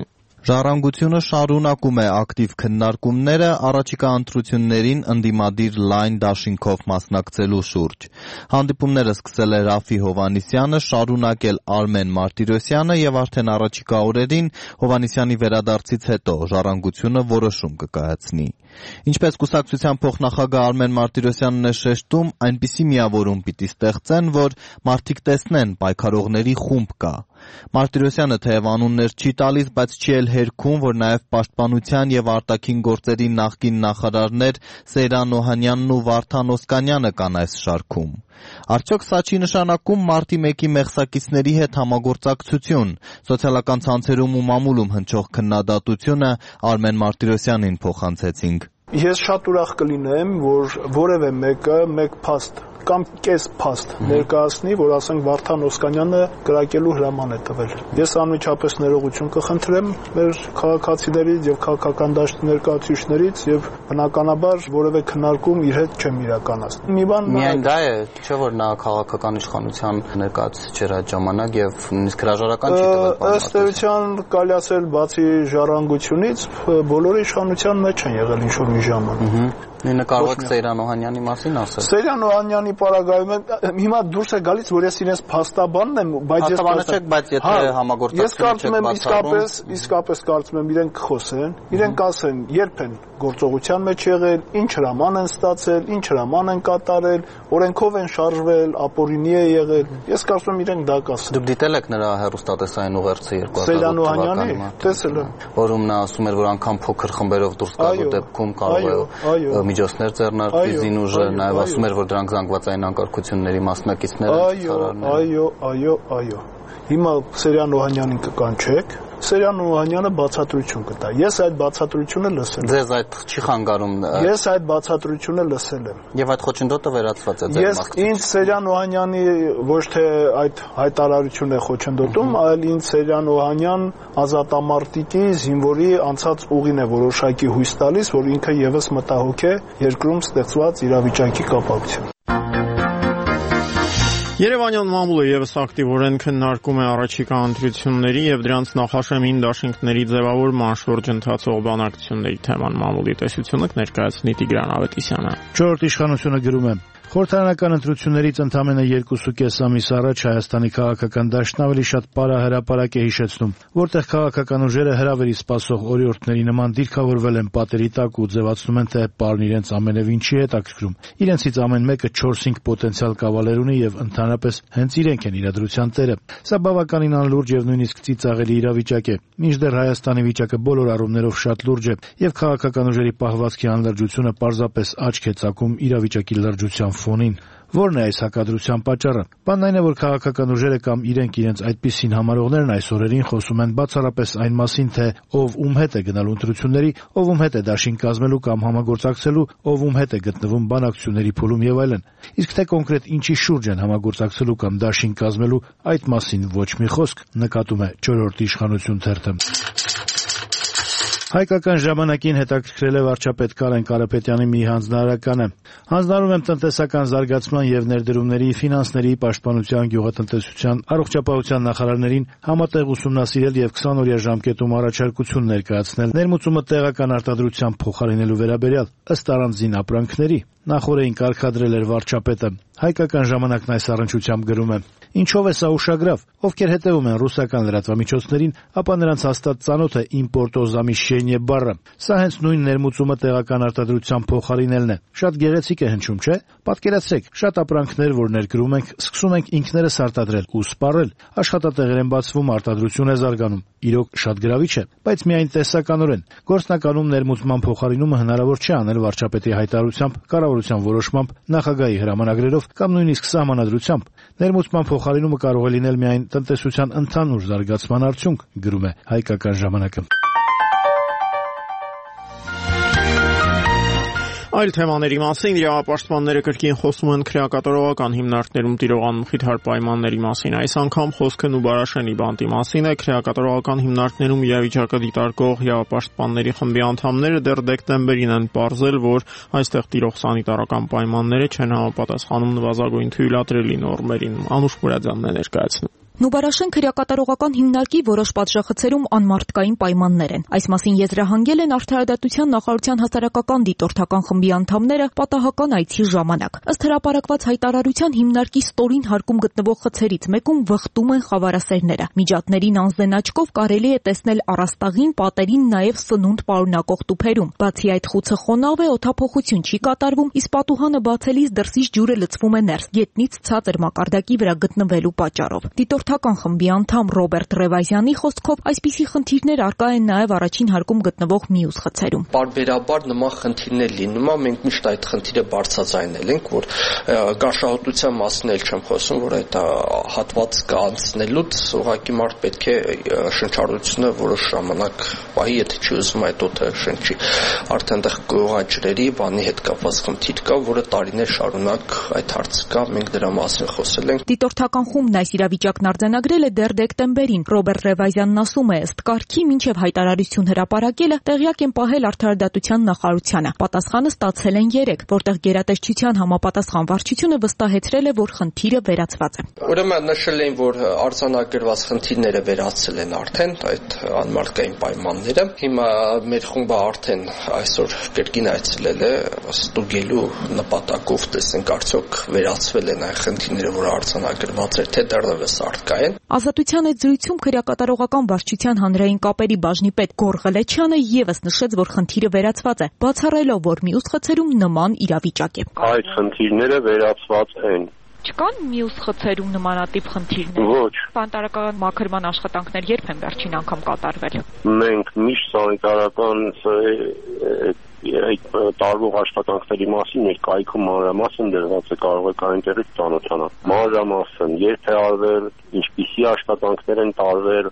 [SPEAKER 9] Ժառանգությունը շարունակում է ակտիվ քննարկումները առաջիկա ընտրություններին ընդդիմադիր լայն դաշինքով մասնակցելու շուրջ։ Հանդիպումները սկսել է Ռաֆի Հովհաննիսյանը, շարունակել Արմեն Մարտիրոսյանը եւ արդեն առաջիկա օրերին Հովհաննիսյանի վերադարձից հետո Ժառանգությունը որոշում կկայացնի։ Ինչպես կուսակցության փոխնախագահ Արմեն Մարտիրոսյանն է շեշտում, այնպիսի միավորում պիտի ստեղծեն, որ մարդիկ տեսնեն պայքարողների խումբ կա։ Մարտիրոսյանը թեև անուններ չի տալիս, բայց չի էլ հերքում, որ նաև պաշտպանության եւ արտաքին գործերի նախկին նախարարներ Սեյրան Օհանյանն ու Վարդան Օսկանյանը կան այս շարքում։ Արդյոք սա չի նշանակում մարտի մեկի մեղսակիցների հետ համագործակցություն։ Սոցիալական ցանցերում ու մամուլում հնչող քննադատությունը Արմեն Մարտիրոսյանին փոխանցեցինք։
[SPEAKER 10] Ես շատ ուրախ կլինեմ, որ որևէ մեկը մեկ փաստ կամ կես փաստ ներկայացնի, որ ասենք Վարդան Օսկանյանը կրակելու հրաման է տվել։ Ես անմիջապես ներողություն կխնդրեմ մեր քաղաքացիներից եւ քաղաքական դաշտի ներկայացուցիչներից եւ բնականաբար որևէ քննարկում իր հետ չեմ իրականացնի։ Մի բան
[SPEAKER 11] միայն դա է, չէ՞ որ նա քաղաքական իշխանության ներկայացուցիչ էր այդ ժամանակ եւ նույնիսկ հրաժարական չի տվել։
[SPEAKER 10] Ըստ էության կարելի ասել բացի ժառանգությունից բոլորը իշխանության մեջ են եղել ինչ որ մի ժամանակ։
[SPEAKER 11] Նույնը կարող եք Սեյրան Օհանյանի մասին ասել։
[SPEAKER 10] Սեյրան Օհանյանի պարագայում հիմա դուրս է գալիս, որ ես իրենց փաստաբանն եմ, բայց ես
[SPEAKER 11] փաստաբանեցեք, բայց եթե համագործակցություն
[SPEAKER 10] չեք բացառում, իսկապես կարծում եմ իրենք կխոսեն, իրենք ասեն երբ են գործողության մեջ եղել, ինչ հրաման են ստացել, ինչ հրաման են կատարել, օրենքով են շարժվել, ապօրինի է եղել։ Ես կարծում եմ իրենք դա կասեն։
[SPEAKER 11] Դուք դիտել եք նրա հեռուստատեսային ուղերձը
[SPEAKER 10] Սեյրան Օհանյանի, տեսել եմ։
[SPEAKER 11] Որում նա ասում էր, որ անգամ փոքր խմբերով դուրս գալու դեպքում կարող է միջոցներ ձեռնարկել զինուժը, նաև ասում էր, որ դրանք զանգվածային անկարգությունների մասնակիցներ են ցուցարարներ։
[SPEAKER 10] Այո, այո, այո։ Հիմա Սեյրան Օհանյանին կկանչեք, Սեյրան Օհանյանը բացատրություն կտա։ Ես այդ բացատրությունը լսել եմ։
[SPEAKER 11] Ձեզ այդ չի խանգարում։
[SPEAKER 10] Ես այդ բացատրությունը լսել եմ։
[SPEAKER 11] Եվ այդ խոչընդոտը վերացված է ձեր
[SPEAKER 10] Ես ինձ Սեյրան Օհանյանի ոչ թե այդ հայտարարությունն է խոչընդոտում, այլ ինձ Սեյրան Օհանյան ազատամարտիկի զինվորի անցած ուղին է որոշակի հույս տալիս, որ ինքը եւս մտահոգ է երկրում ստեղծված իրավիճակի կապակցությամբ։
[SPEAKER 3] Երևանյան մամուլը եւս ակտիվորեն քննարկում է առաջիկա ընտրությունների եւ դրանց նախաշեմին դաշինքների ձևավորման շուրջ ընթացող բանակցությունների թեման մամուլի տեսությունը կներկայացնի Տիգրան Ավետիսյանը։
[SPEAKER 2] Չորրորդ իշխանությունը գրում է. Խորհրդարանական ընտրություններից ընդամենը երկուսուկես ամիս առաջ Հայաստանի քաղաքական դաշտն ավելի շատ պարահրապարակ է հիշեցնում, որտեղ քաղաքական ուժերը հրավերի սպասող օրիորդների նման դիրքավորվել են պատերի տակ ու ձևացնում են, թե պարն իրենց ամենևին չի հետաքրքրում։ Իրենցից ամեն մեկը չորս-հինգ պոտենցիալ կավալեր ունի եւ ընդհանրապես հենց իրենք են իրադրության տերը։ Սա բավականին անլուրջ եւ նույնիսկ ծիծաղելի իրավիճակ է։ Մինչդեռ Հայաստանի վիճակը բոլոր առումներով շատ լուրջ է եւ քաղաքական ուժերի պահվածքի անլրջությունը պարզապես աչք է ծակում իրավիճակի լրջության ֆոնին։ Որն է այս հակադրության պատճառը։ Բանն այն է, որ քաղաքական ուժերը կամ իրենք իրենց այդպիսին համարողներն այս օրերին խոսում են բացառապես այն մասին, թե ով ում հետ է գնալու ընտրությունների, ով ում հետ է դաշինք կազմելու կամ համագործակցելու, ով ում հետ է գտնվում բանակցությունների փուլում եւ այլն։ Իսկ թե կոնկրետ ինչի շուրջ են համագործակցելու կամ դաշինք կազմելու, այդ մասին ոչ մի խոսք, նկատում է չորրորդ իշխանություն թերթը։ Հայկական ժամանակին հետաքրքրել է վարչապետ Կարեն Կարապետյանի մի հանձնարարականը։ Հանձնարարում եմ տնտեսական զարգացման եւ ներդրումների, ֆինանսների, պաշտպանության, գյուղատնտեսության, առողջապահության նախարարներին համատեղ ուսումնասիրել եւ քսան օրյա ժամկետում առաջարկություն ներկայացնել ներմուծումը տեղական արտադրությամբ փոխարինելու վերաբերյալ ըստ առանձին ապրանքների։ Նախորդին կարգադրել էր վարչապետը։ Հայկական ժամանակն այս առնչությամբ գրում է. Ինչով է սա ուշագրավ։ Ովքեր հետևում են ռուսական լրատվամիջոցներին, ապա նրանց հաստատ ծանոթ է իմպորտոզամիշենիե բառը։ Սա հենց նույն ներմուծումը տեղական արտադրությամբ փոխարինելն է։ Շատ գեղեցիկ է հնչում, չէ՞։ Պատկերացրեք, շատ ապրանքներ, որ ներկրում ենք, սկսում ենք ինքներս արտադրել ու սպառել։ Աշխատատեղեր են բացվում, արտադրություն է զարգանում։ Իրոք շատ գրավիչ է, բայց միայն տեսականորեն։ Գործնականում ներմուծման փոխարինումը հնարավոր չէ անել վարչապետի հայտարարությամբ, կառավարության որոշմամբ, նախագահի հրամանագրերով կամ նույնիսկ սահմանադրությամբ։ Ներմուծման փոխարինումը կարող է լինել միայն տնտեսության ընդհանուր զարգացման արդյունք, գրում է Հայկական ժամանակը։
[SPEAKER 3] Այլ թեմաների մասին իրավապաշտպանները կրկին խոսում են քրեակատարողական հիմնարկներում տիրող անմխիթար պայմանների մասին։ Այս անգամ խոսքը Նուբարաշենի բանտի մասին է։ Քրեակատարողական հիմնարկներում իրավիճակը դիտարկող իրավապաշտպանների խմբի անդամները դեռ դեկտեմբերին են պարզել, որ այստեղ տիրող սանիտարական պայմանները չեն համապատասխանում նվազագույն թույլատրելի նորմերին։ Անուշ Մուրադյանն է ներկայացնում։
[SPEAKER 12] Նուբարաշեն քրեակատարողական հիմնարկի որոշ պատժախցերում անմարդկային պայմաններ են։ Այս մասին եզրահանգել են Արդարադատության նախարարության հասարակական դիտորդական խմբի անդամները պատահական այցի ժամանակ։ Ըստ հրապարակված հայտարարության հիմնարկի ստորին հարկում գտնվող խցերից մեկում վխտում են խավարասերները։ Միջատներին անզեն աչքով կարելի է տեսնել առաստաղին, պատերին, նաև սնունդ պարունակող տուփերում։ Բացի այդ, խուցը խոնավ է, օդափոխություն չի կատարվում, իսկ պատուհանը բացելիս դրսից ջուրը լցվում է ներս, գետնից ցածր մակարդակի վրա գտնվելու պատճառով։ Դիտորդական խմբի անդամ Ռոբերտ Ռևազյանի խոսքով այսպիսի խնդիրներ առկա են նաև առաջին հարկում գտնվող մյուս խցերում։
[SPEAKER 13] Բարբերաբար նման խնդիրներ լինում է, մենք միշտ այդ խնդիրը բարձրաձայնել ենք, որ գարշահոտության մասին էլ չեմ խոսում, որ այդ հատված կանցնելուց ուղղակի մարդ պետք է շնչառությունը որոշ ժամանակ պահի, եթե չի ուզում այդ օդը շնչի։ Արդեն դեռ գողաջրերի, բանի հետ կապված խնդիր կա, որը տարիներ շարունակ այդ հարցը կա, մենք դրա մասին խոսել ենք։
[SPEAKER 12] Դիտորդական խումբն այս իրավիճակն արձանագրել է դեռ դեկտեմբերին։ Ռոբերտ Ռևազյանն ասում է, ըստ կարգի մինչև հայտարարություն հրապարակելը տեղյակ են պահել Արդարադատության նախարարությանը։ Պատասխանը ստացել են երեք, որտեղ գերատեսչության համապատասխան վարչությունը վստահեցրել է, որ խնդիրը վերացված է։
[SPEAKER 13] Ուրեմն նշել են, որ արձանագրված խնդիրները վերացել են արդեն այդ անմարդկային պայմանները։ Հիմա մեր խումբը արդեն այսօր կրկին այցելել է ստուգելու նպատակով, տեսնենք արդյոք վերացվել են այն խնդիրները, որ արձանագրված էր, թե դեռևս առկա են։
[SPEAKER 12] Ազատության այդ զրույցում քրեակատարողական վարչության հանրային կապերի բաժնի պետ Գոր Ղլեչյանը ևս նշեց, որ խնդիրը վերացված է, բացառելով, որ մյուս խցերում նման իրավիճակ է։
[SPEAKER 14] Այդ խնդիրները վերացված են։
[SPEAKER 12] Չկան մյուս խցերում նմանատիպ խնդիրներ։
[SPEAKER 14] Ոչ։
[SPEAKER 12] Սանիտարական մաքրման աշխատանքներ երբ են վերջին անգամ կատարվել։
[SPEAKER 14] Մենք միշտ սանիտարական այդ տարվող աշխատանքների մասին մեր կայքում մանրամասն դրված է, կարող եք այնտեղից ծանոթանալ։ Մանրամասն երբ է արվել, ինչպիսի աշխատանքներ են տարվել։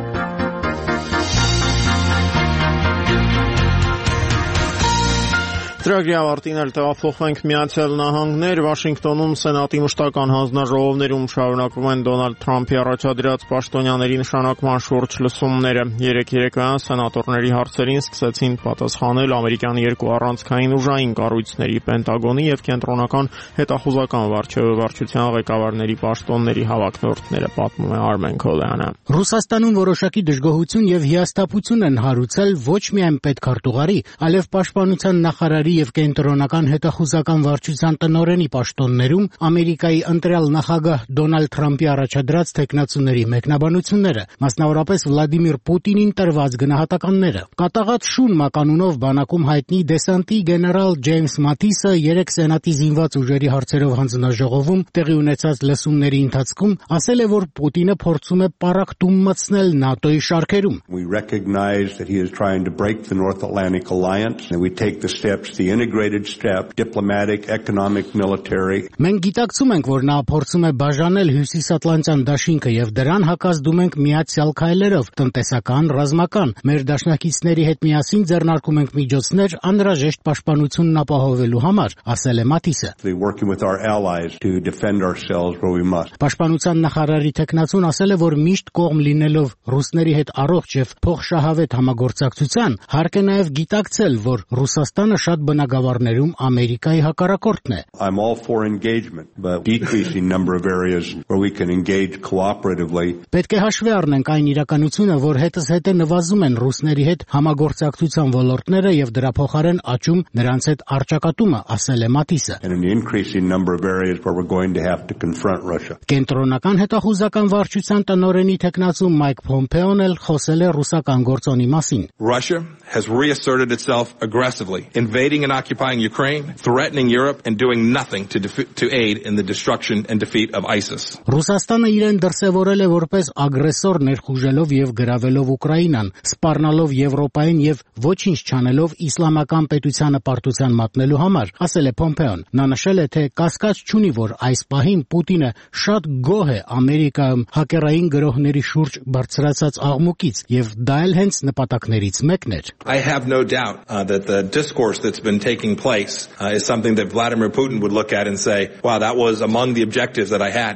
[SPEAKER 3] Ծրագրի ավարտին էլ տեղափոխվենք Միացյալ Նահանգներ։ Վաշինգտոնում Սենատի մշտական հանձնաժողովներում շարունակվում են Դոնալդ Թրամփի առաջադրած պաշտոնյաների նշանակման շուրջ լսումները։ Երեք երեկոյան սենատորների հարցերին սկսեցին պատասխանել ամերիկյան երկու առանցքային ուժային կառույցների Պենտագոնի եւ Կենտրոնական հետախուզական վարչության ղեկավարների պաշտոնների հավակնորդները, պատմում է Արմեն Քոլյանը։
[SPEAKER 15] Ռուսաստանում որոշակի դժգոհություն եւ հիասթափություն են հարուցել ոչ միայն պետքարտուղարի, այլև պաշտպանության նախարարի եւ Կենտրոնական հետախուզական վարչության տնօրենի պաշտոններում Ամերիկայի ընտրյալ նախագահ Դոնալդ Թրամփի առաջադրած տեխնացուների մեկնաբանությունները, մասնավորապես Վլադիմիր Պուտինին տրված գնահատականները։ Կատաղած շուն մականունով բանակում հայտնի դեսանտի գեներալ Ջեյմս Մաթիսը երեք Սենատի զինված ուժերի հարցերով հանձնաժողովում տեղի ունեցած լսումների ընթացքում ասել է, որ Պուտինը փորձում է պառակտում մտցնել ՆԱՏՕ-ի շարքերում։
[SPEAKER 16] We recognize that he is trying to break the North Atlantic Alliance and we take the steps the integrated step, diplomatic, economic, military.
[SPEAKER 15] Մենք գիտակցում ենք, որ նա փորձում է բաժանել Հյուսիսատլանտյան դաշինքը եւ դրան հակազդում ենք միացյալ քայլերով, տնտեսական, ռազմական։ Մեր դաշնակիցների հետ միասին ձեռնարկում ենք միջոցներ անհրաժեշտ պաշտպանությունն ապահովելու համար, ասել է Մաթիսը։
[SPEAKER 16] Working with our allies to defend ourselves where we must.
[SPEAKER 15] Պաշտպանության նախարարի տեխնացուն ասել է, որ միշտ կողմ լինելով ռուսների հետ առողջ եւ փոխշահավետ համագործակցության, հարկ է նաեւ գիտակցել, որ Ռուսաստանը շատ բնակավարներում Ամերիկայի հակառակորդն է։
[SPEAKER 16] I'm all for engagement, but decreasing number of areas where we can engage cooperatively.
[SPEAKER 15] Պետք է հաշվի առնենք այն իրականությունը, որ հետս հետը նվազում են ռուսների հետ համագործակցության ոլորտները եւ դրա փոխարեն աճում նրանց հետ առճակատումը, ասել է Մաթիսը։
[SPEAKER 16] And an increasing number of areas where we're going to have to confront Russia.
[SPEAKER 15] Կենտրոնական հետախուզական վարչության տնօրենի տեխնացու Մայք Փոմպեոն էլ խոսել է ռուսական գործոնի մասին։
[SPEAKER 17] Russia has reasserted itself aggressively, invading and occupying Ukraine, threatening Europe and doing nothing to to aid in the destruction and defeat of ISIS.
[SPEAKER 15] Ռուսաստանը իրեն դրսևորել է որպես ագրեսոր ներխուժելով եւ գրավելով Ուկրաինան, սպառնալով Եվրոպային եւ ոչինչ չանելով իսլամական պետությանը պարտության մատնելու համար, ասել է Փոմպեոն։ Նա նշել է, թե կասկած չունի, որ այս պահին Պուտինը շատ գոհ է Ամերիկայում հակերային գրոհների շուրջ բարձրացած աղմուկից եւ դա էլ հենց նպատակներից մեկն էր։
[SPEAKER 17] I have no doubt uh, that the discourse that's been taking place uh, is something that Vladimir Putin would look at and say, wow, that was among the objectives that I had.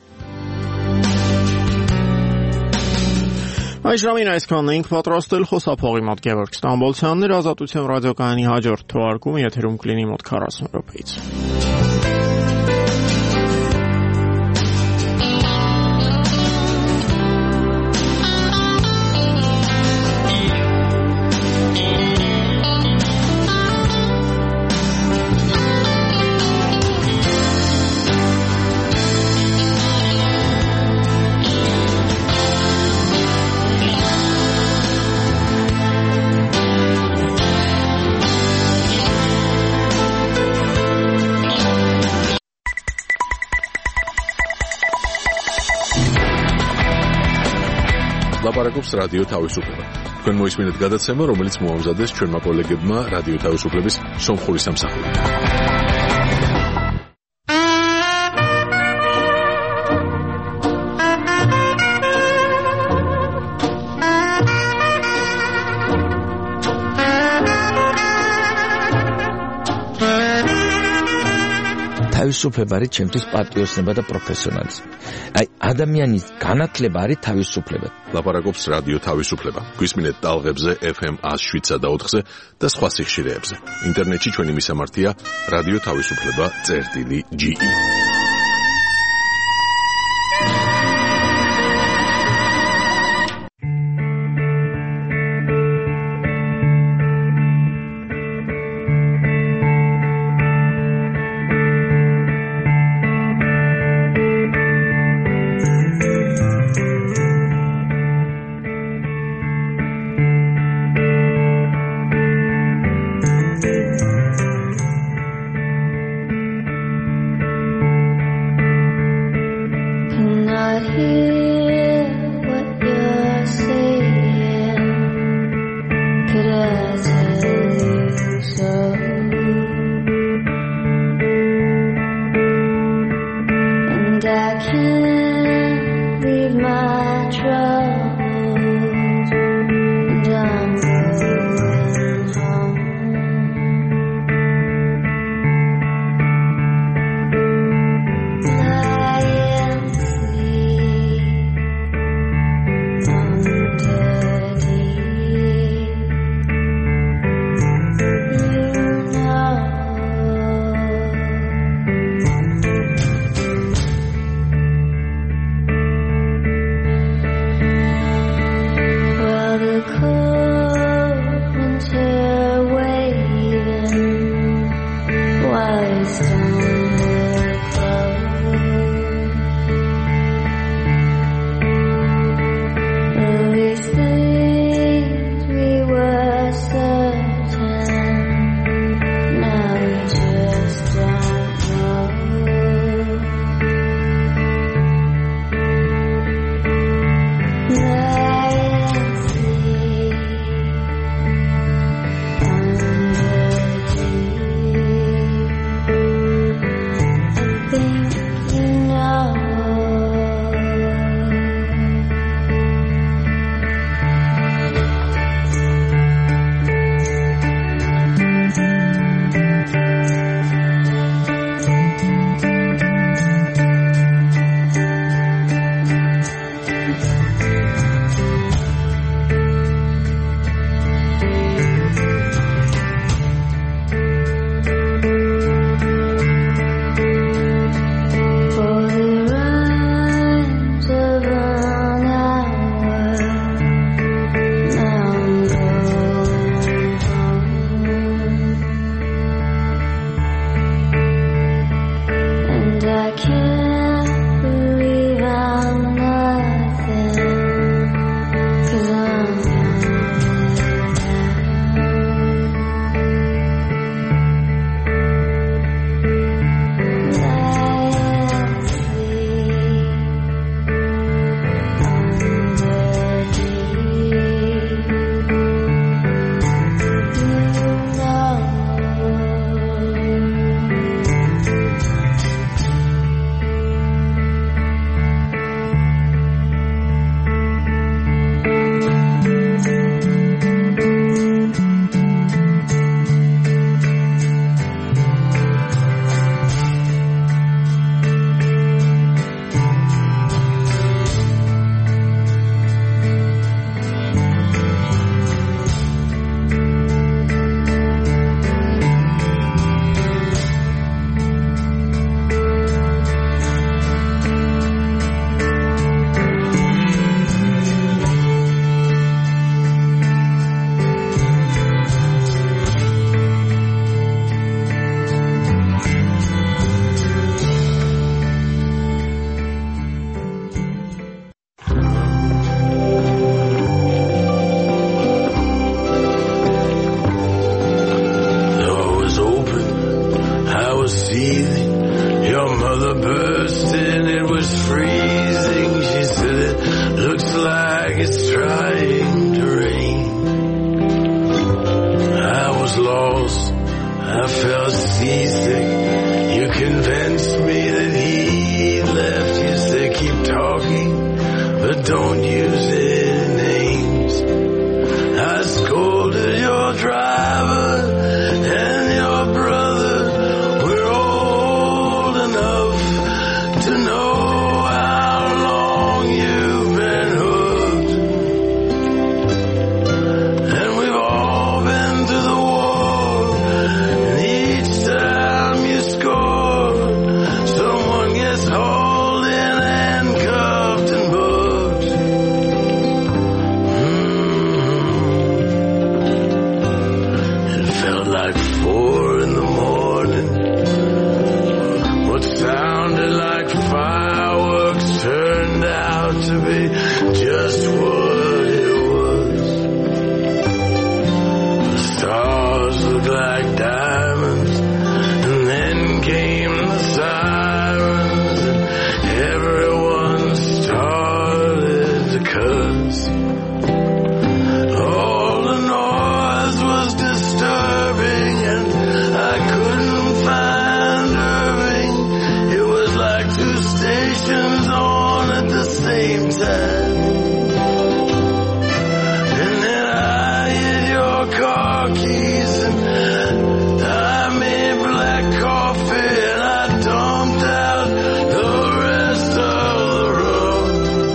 [SPEAKER 3] Այս ժամին այսքանն էինք պատրաստել խոսափողի մոտ Գևորգ Ստամբոլցյանն էր, Ազատություն ռադիոկայանի հաջորդ թողարկումը եթերում կլինի մոտ քառասուն րոպեից։
[SPEAKER 1] ლაპარაკობს რადიო თავისუფლება. თქვენ მოისმინეთ გადაცემა, რომელიც მოამზადეს ჩვენმა კოლეგებმა რადიო თავისუფლების სომხური სამსახური.
[SPEAKER 18] თავისუფლება არის ჩემთვის პატრიოტიზმი და პროფესიონალიზმი. აი, ადამიანის განათლება არის თავისუფლება.
[SPEAKER 1] ლაპარაკობს რადიო თავისუფლება. გვისმინეთ ტალღებზე ეფ ემ one oh seven და four და სხვა სიხშირეებზე. ინტერნეტში ჩვენი მისამართია რადიო თავისუფლება წერტილი ჯი ი.
[SPEAKER 19] I felt seasick. You convinced me that he left. You said keep talking, but don't use any names. I scolded your driver and your brother. We're old enough to know how long you've been hooked. And we've all been to the war, and each time you score, someone gets hauled in, handcuffed and booked. Mm-hmm. It felt like four in the morning. What sounded like fireworks turned out to be just what it was. The stars looked like diamonds, and then came the sirens, and everyone started to curse. All the noise was disturbing, and I couldn't find Irving. It was like two stations on at the same time. And then I hit your car keys, and I made black coffee, and I dumped out the rest of the road.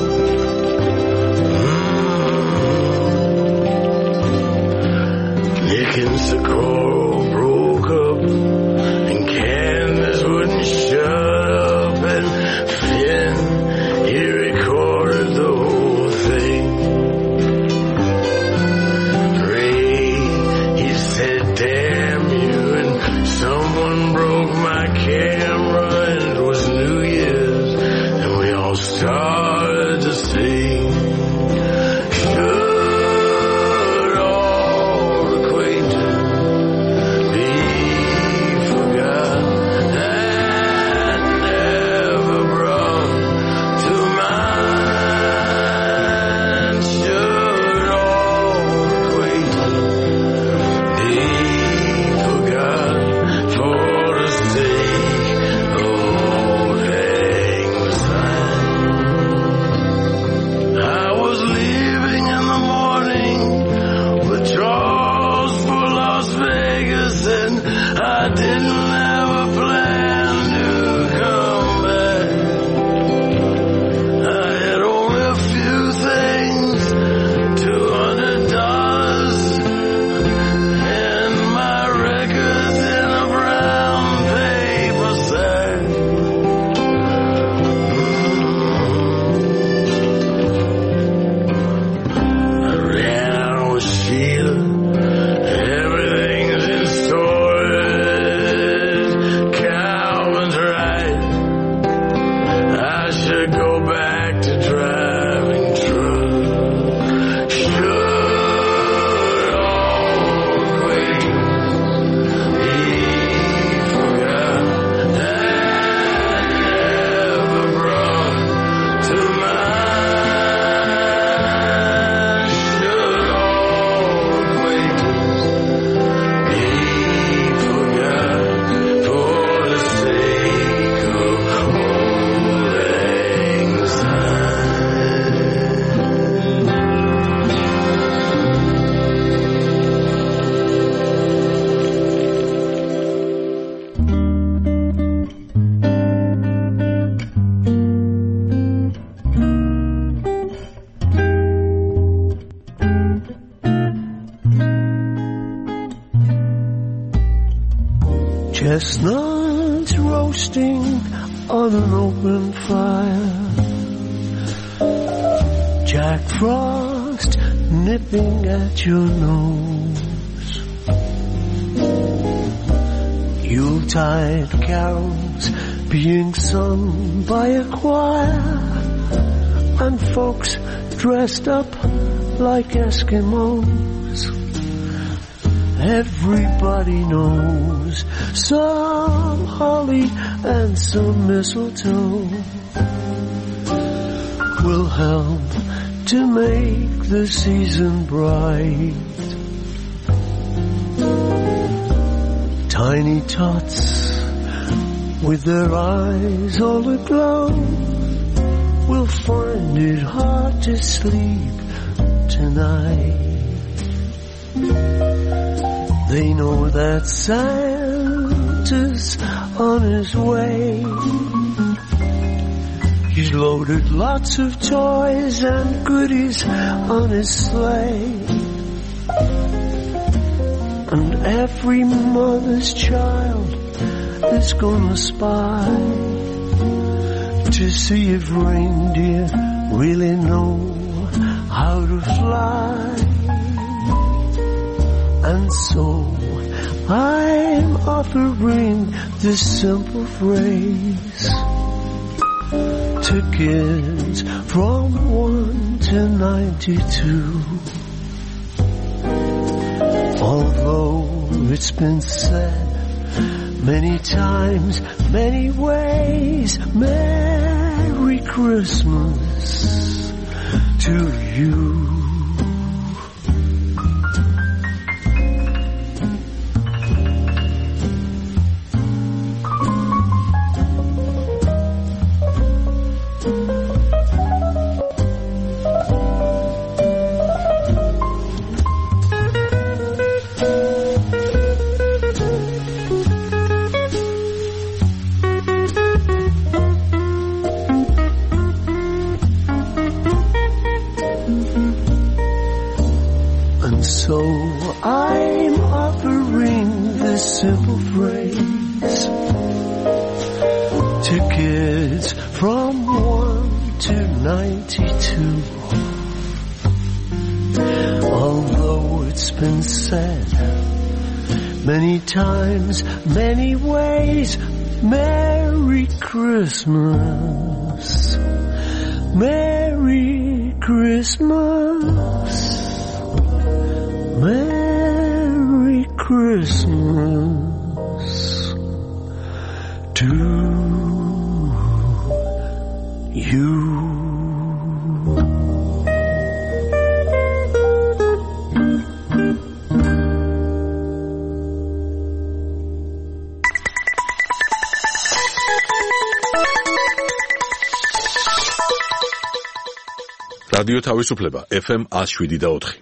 [SPEAKER 19] Mm. Nick and Socorro broke up, and Candace wouldn't shut up, and Finn, he recorded the whole thing. Ray, he said damn you, and someone broke my camera, and it was New Year's, and we all started to sing. Should all acquaintance be forgot and never brought to mind? Should all acquaintance be forgot for the sake of old anxiety? I was leaving in the morning with Charles for Las Vegas, and I didn't have a plan to come back. I had only a few things, two hundred dollars, and my records in a brown paper sack. I ran out with Sheila. Everything's in storage. Calvin's right. I should go back to driving truck. Should all acquaintance be forgot and never brought to mind? Should all acquaintance be forgot for the sake of old Chestnuts roasting on an open fire, Jack Frost nipping at your nose, Yuletide carols being sung by a choir, and folks dressed up like Eskimos. Everybody knows some holly and some mistletoe will help to make the season bright. Tiny tots with their eyes all aglow will find it hard to sleep tonight. They know that Santa's on his way. He's loaded lots of toys and goodies on his sleigh. And every mother's child is gonna spy to see if reindeer really know how to fly. And so I'm offering this simple phrase to kids from one to ninety-two. Although it's been said many times, many ways, Merry Christmas to you. Simple phrase to kids from one to ninety-two. Although it's been said many times, many ways, Merry Christmas, Merry Christmas, Merry Christmas to you.
[SPEAKER 1] რადიო თავისუფლება ეფ ემ one oh seven და four.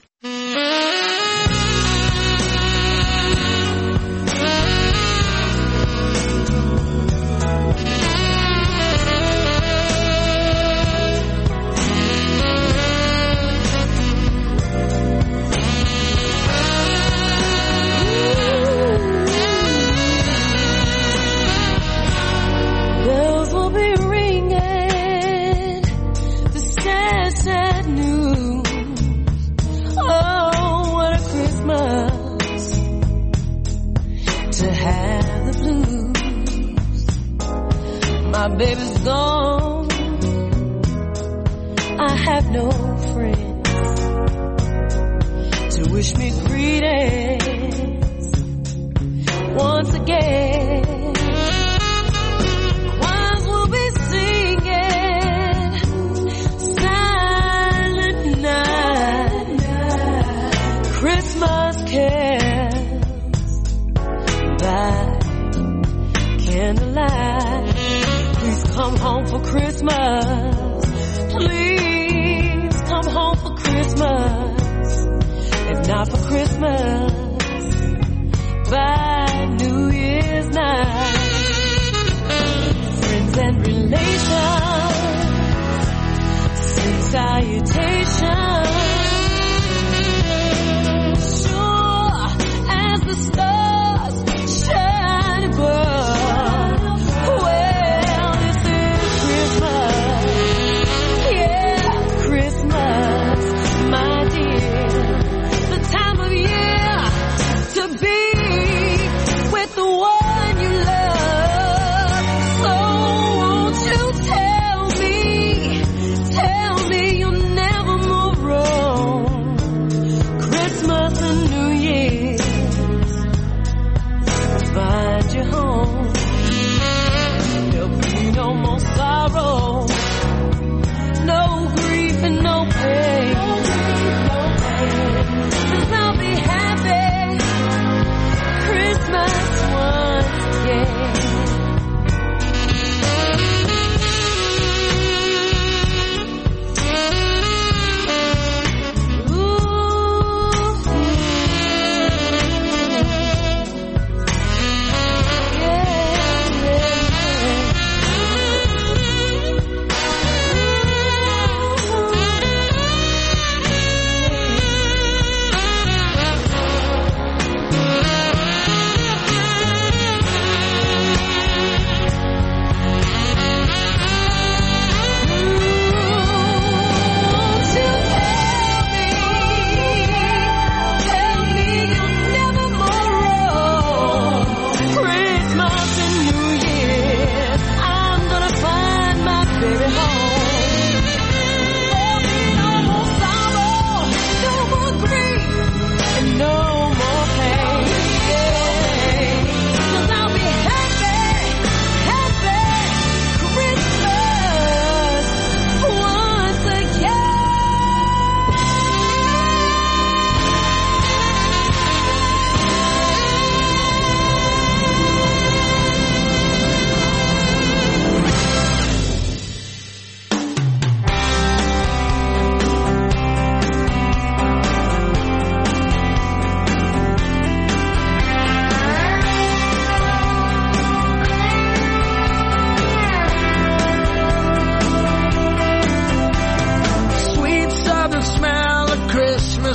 [SPEAKER 20] Never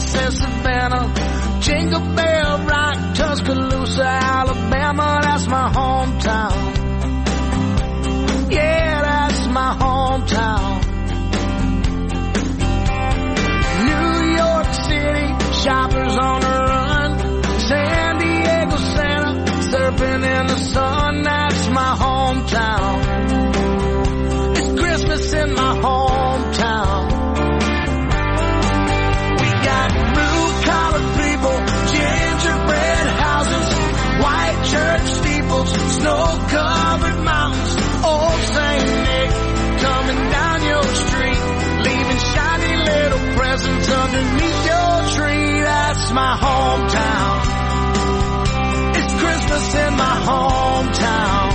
[SPEAKER 19] Memphis and Savannah, Jingle Bell Rock, Tuscaloosa, Alabama, that's my hometown. Yeah, that's my hometown. New York City, shoppers on the run. San Diego, Santa, surfing in the sun, that's my hometown. It's Christmas in my hometown. We got blue-collar people, gingerbread houses, white church steeples, snow-covered mountains, old Saint Nick coming down your street, leaving shiny little presents underneath your tree. That's my hometown. It's Christmas in my hometown.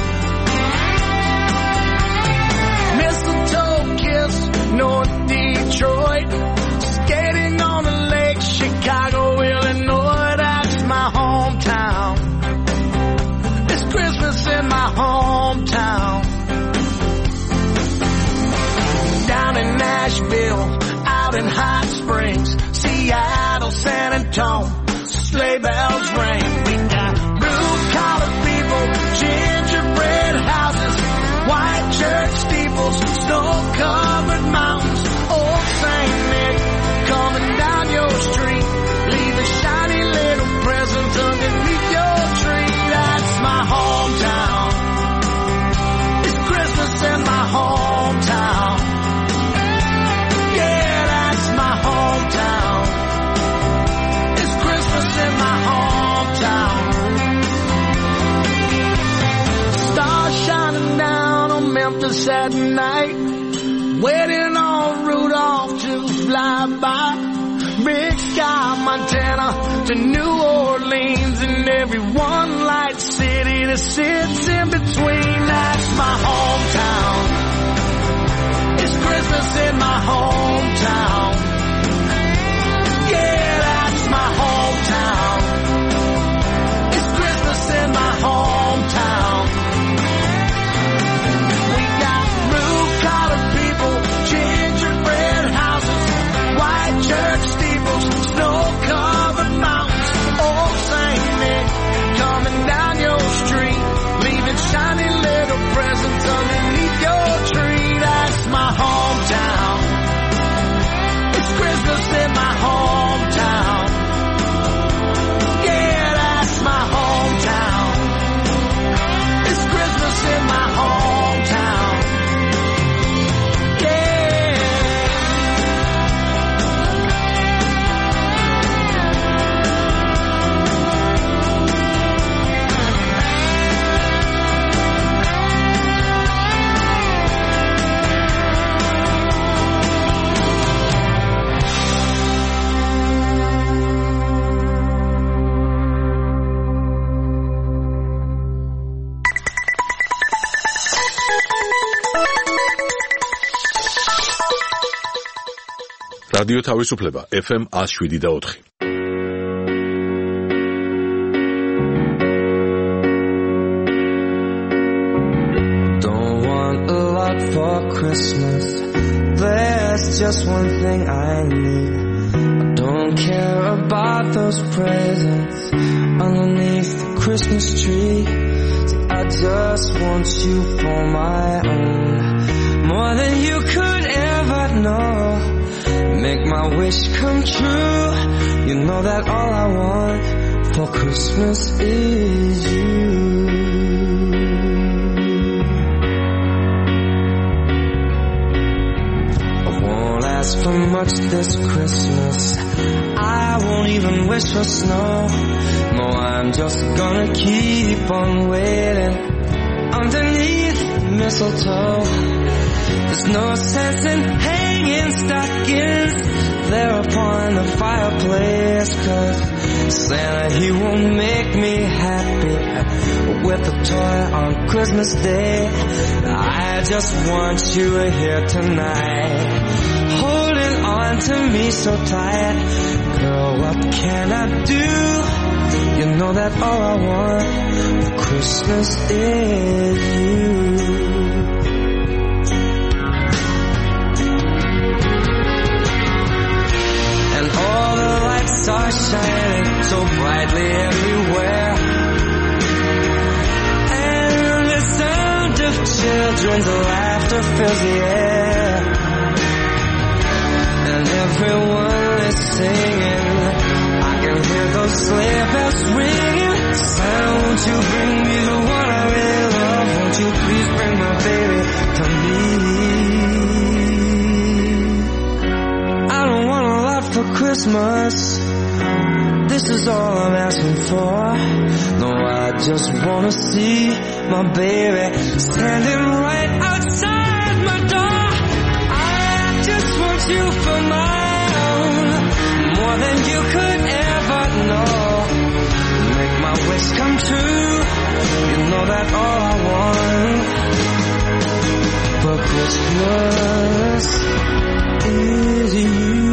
[SPEAKER 19] Mistletoe kiss, North Detroit, skating on the lake, Chicago, Illinois, that's my hometown. It's Christmas in my hometown. Down in Nashville, out in Hot Springs, Seattle, San Antonio, sleigh bells ring. We got blue-collar people, gingerbread houses, white church steeples, snow-covered mountains, old Saint Nick coming down your street, leaving shiny little presents underneath your tree. That's my hometown. It's Christmas in my hometown. Yeah, that's my hometown. It's Christmas in my hometown. Stars shining down on Memphis at night, waiting on Rudolph to fly by. Big Sky, Montana to New Orleans, and every one light city that sits in between. That's my hometown. It's Christmas in my hometown. Yeah, that's my hometown. It's Christmas in my hometown. We got blue-collar people, gingerbread houses, white church steeples, snow-covered mountains, old Saint Nick coming down your street, leaving shiny little presents underneath your tree. That's my hometown. It's Christmas in my hometown. Yeah, that's my hometown. It's Christmas in my hometown. Yeah.
[SPEAKER 1] რადიო თავისუფლება ეფ ემ one oh seven და four.
[SPEAKER 20] Don't want a lot for Christmas. There's just one thing I need. I don't care about those presents underneath the Christmas tree. See, I just want you for my own, more than you could ever know. Make my wish come true. You know that all I want for Christmas is you. I won't ask for much this Christmas. I won't even wish for snow. No, I'm just gonna keep on waiting underneath the mistletoe. There's no sense in hanging stockings there upon the fireplace, 'cause Santa, he won't make me happy with a toy on Christmas Day. I just want you here tonight, holding on to me so tight. Girl, what can I do? You know that all I want for Christmas is you. And all the lights are shining so brightly everywhere. And the sound of children's laughter fills the air. And everyone is singing. I can hear those sleigh bells ringing. Santa, won't you bring me the one I really love? Won't you please bring my baby to me? I don't want a lot for Christmas. This is all I'm asking for. No, I just wanna see my baby standing right outside my door. I just want you for my own, more than you could ever know. Make my wish come true. You know that all I want for Christmas is you.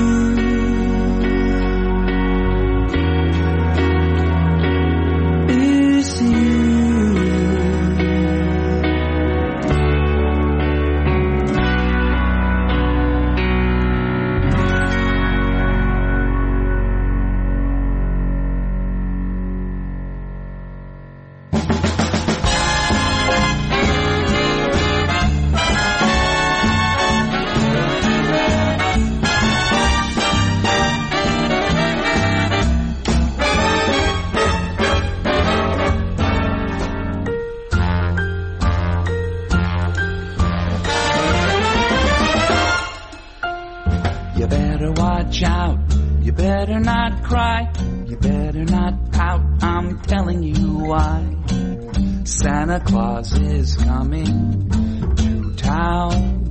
[SPEAKER 20] Santa Claus is coming to town.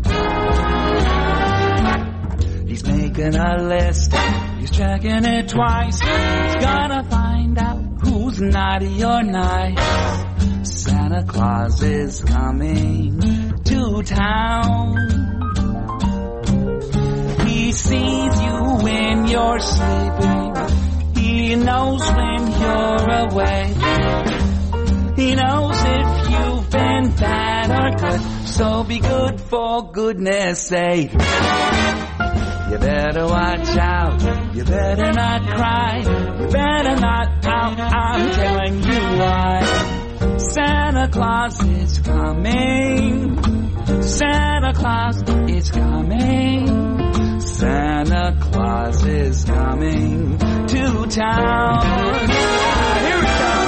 [SPEAKER 20] He's making a list, he's checking it twice. He's gonna find out who's naughty or nice. Santa Claus is coming to town. He sees you when you're sleeping. He knows when you're awake. He knows if you've been bad or good, so be good for goodness sake. You better watch out, you better not cry, you better not pout, I'm telling you why. Santa Claus is coming, Santa Claus is coming, Santa Claus is coming to town. Here we go.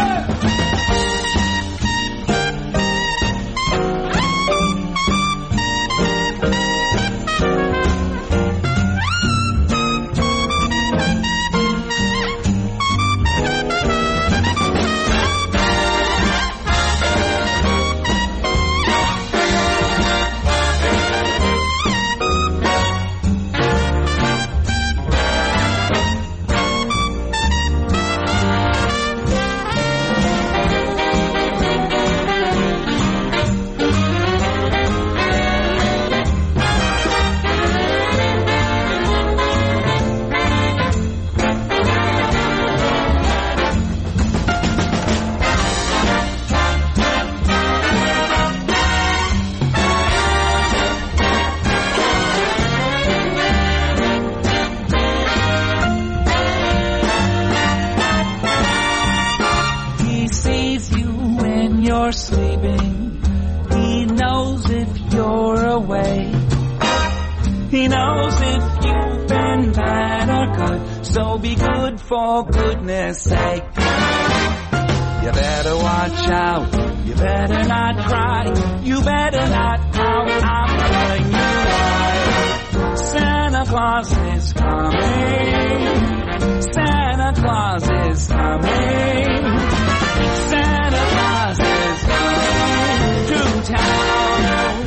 [SPEAKER 20] You're sleeping. He knows if you're awake. He knows if you've been bad or good, so be good for goodness sake. You better watch out, you better not cry, you better not pout, I'm telling you why. Santa Claus is coming, Santa Claus is coming, Santa Claus is coming to town.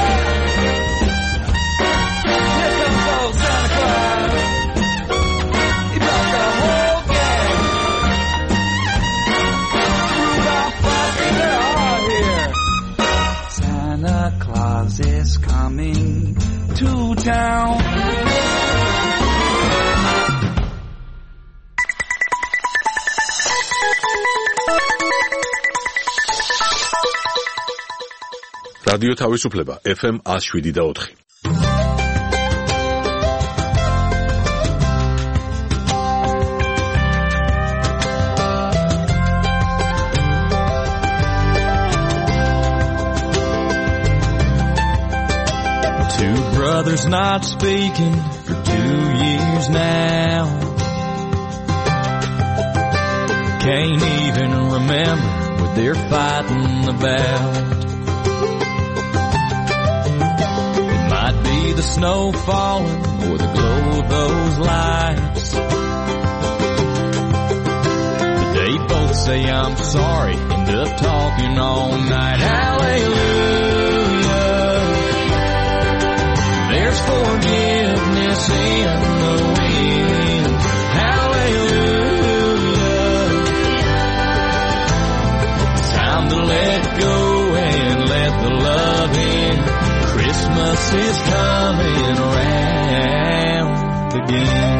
[SPEAKER 20] Here comes old Santa Claus. He brought the whole gang. Rudolph, Fozzie, they're all here. Santa Claus is coming to town.
[SPEAKER 1] რადიო თავისუფლება ეფ ემ one oh seven და four.
[SPEAKER 20] not speaking for two years now. Can't even remember what they're fighting about. It might be the snow falling or the glow of those lights. But they both say I'm sorry, end up talking all night. Hallelujah, there's forgiveness in the wind. Hallelujah, it's time to let go and let the love in. Christmas is coming around again.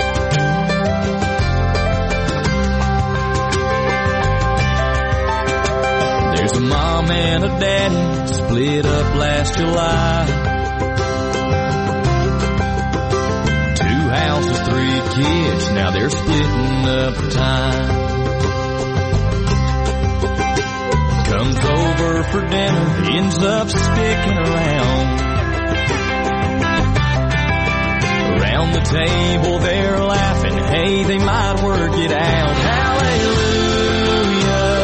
[SPEAKER 20] There's a mom and a daddy split up last July. Two houses, three kids, now they're splitting up time. Comes over for dinner, ends up sticking around. Around the table they're laughing, hey, they might work it out. Hallelujah,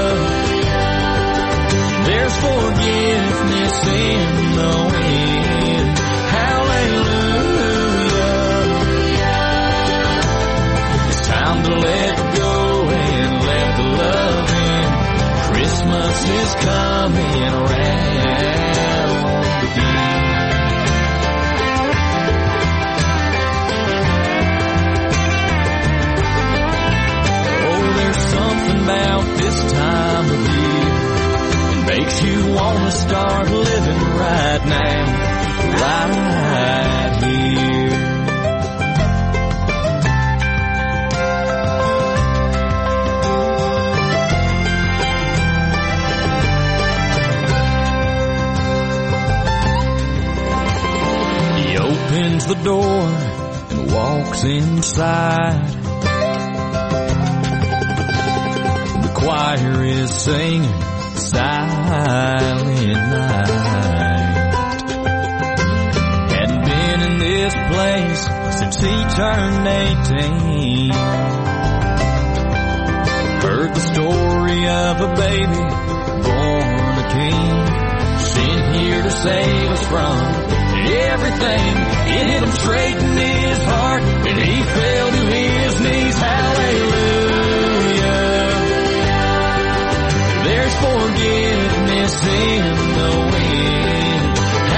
[SPEAKER 20] there's forgiveness in the wind. Hallelujah, it's time to let go and let the love in. Christmas is coming around again. Oh, there's something about this time of year that makes you want to start living right now, right here. Opens the door and walks inside. The choir is singing Silent Night. Hadn't been in this place since he turned eighteen. Heard the story of a baby born a king, sent here to save us from everything. It hit him straight in his heart and he fell to his knees. Hallelujah, there's forgiveness in the wind.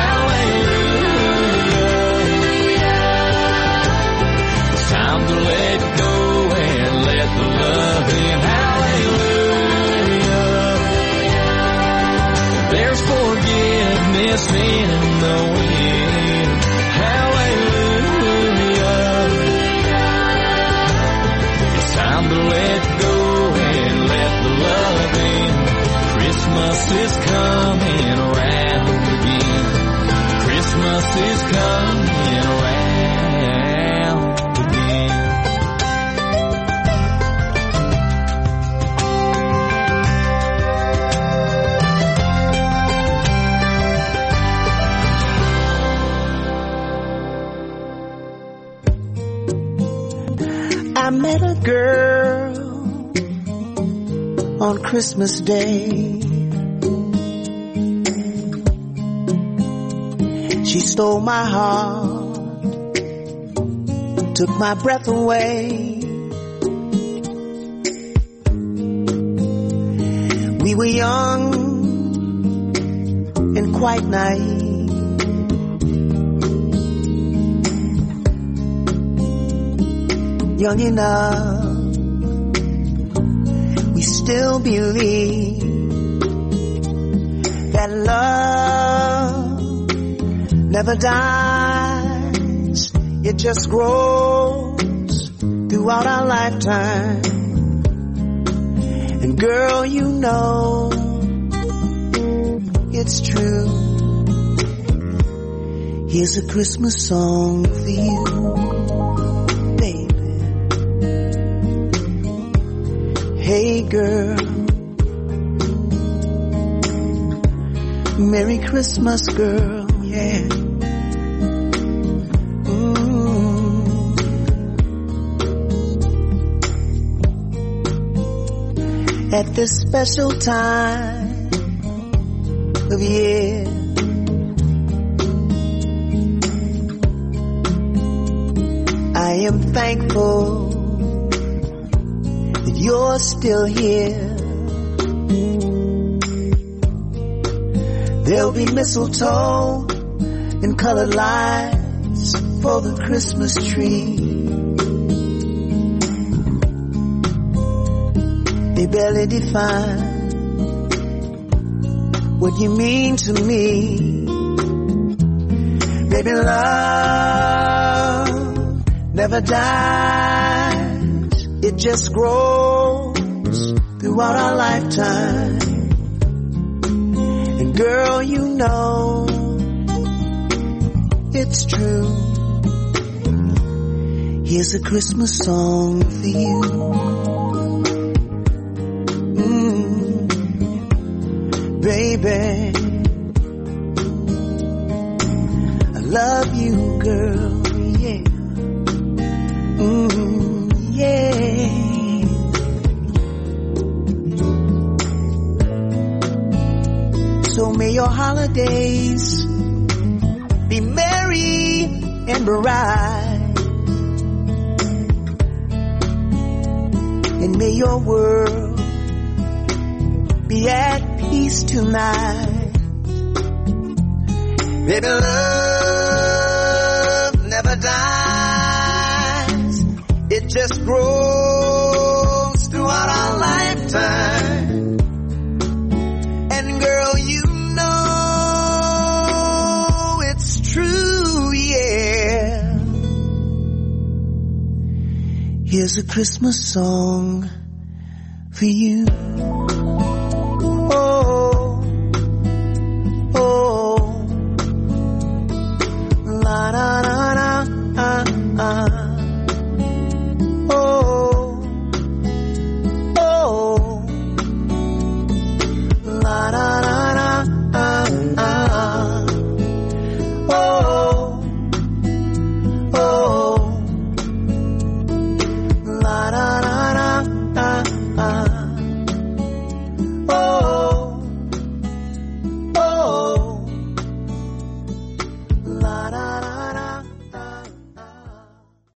[SPEAKER 20] Hallelujah, it's time to let go and let the love in. Hallelujah, there's forgiveness in the wind. Hallelujah, it's time to let go and let the love in. Christmas is coming around again. Christmas is coming around again.
[SPEAKER 21] I met a girl on Christmas Day. She stole my heart, took my breath away. We were young and quite naive. Young enough, we still believe that love never dies. It just grows throughout our lifetime. And girl, you know it's true. Here's a Christmas song for you. Hey girl, Merry Christmas girl, yeah. at this special time of year. I am thankful that you're still here. There'll be mistletoe and colored lights for the Christmas tree. They barely define what you mean to me. Baby, love never dies. It just grows throughout our lifetime. And girl, you know it's true. Here's a Christmas song for you. Mm, baby, I love you, girl. Yeah. Mm, yeah. So may your holidays be merry and bright, and may your world be at peace tonight. Baby, love never dies. It just grows throughout our lifetime. And girl, you know it's true, yeah. Here's a Christmas song for you. Oh, oh, la da da da, ah, ah.